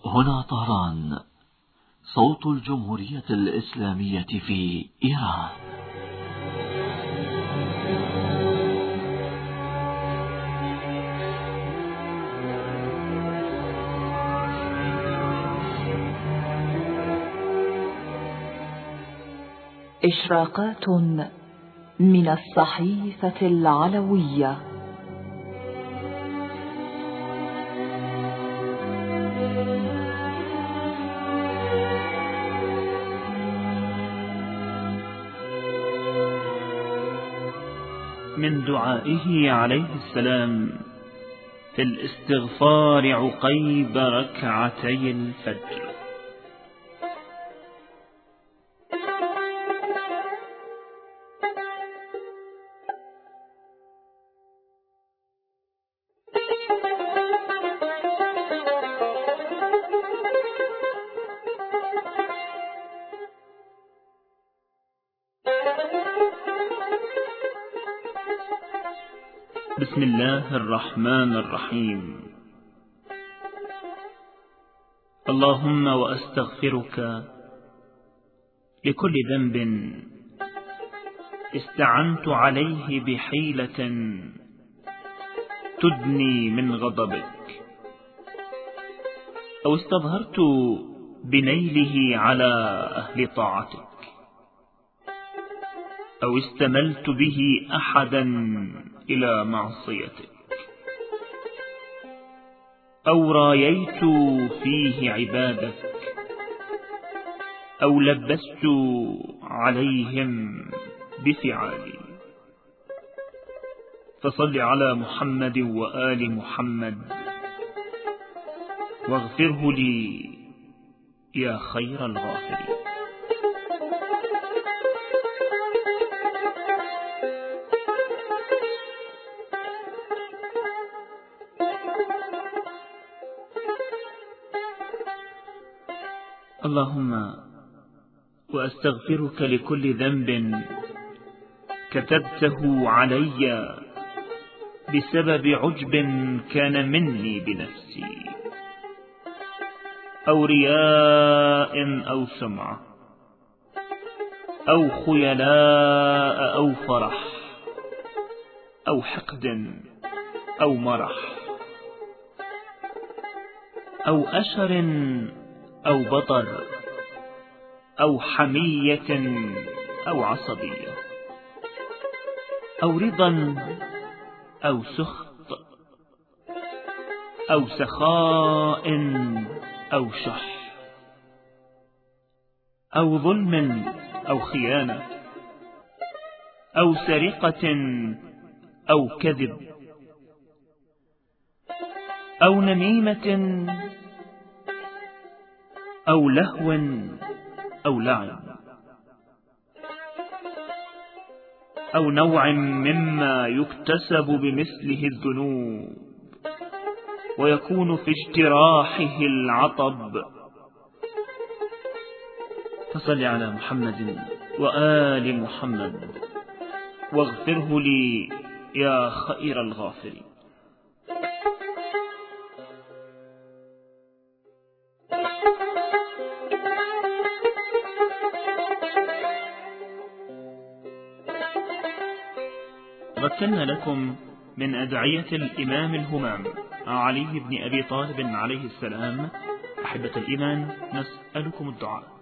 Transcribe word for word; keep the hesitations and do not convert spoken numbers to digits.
هنا طهران، صوت الجمهورية الإسلامية في إيران. إشراقات من الصحيفة العلوية. من دعائه عليه السلام في الاستغفار عقيب ركعتي الفجر: بسم الله الرحمن الرحيم. اللهم وأستغفرك لكل ذنب استعنت عليه بحيلة تدني من غضبك، أو استظهرت بنيله على أهل طاعتك، أو استملت به أحدا إلى معصيتك، أو راييت فيه عبادك، أو لبست عليهم بفعالي. فصل على محمد وآل محمد واغفره لي يا خير الغافرين. اللهم وأستغفرك لكل ذنب كتبته علي بسبب عجب كان مني بنفسي، أو رياء أو سمعة، أو خيلاء أو فرح، أو حقد أو مرح، أو أشر أو بطر، أو حمية أو عصبية، أو رضا أو سخط، أو سخاء أو شح، أو ظلم أو خيانة، أو سرقة أو كذب، أو نميمة أو لهو أو لعب، أو نوع مما يكتسب بمثله الذنوب ويكون في اجتراحه العطب. فصل على محمد وآل محمد واغفره لي يا خير الغافرين. رتلنا لكم من أدعية الإمام الهمام علي بن أبي طالب عليه السلام. أحبة الإيمان، نسألكم الدعاء.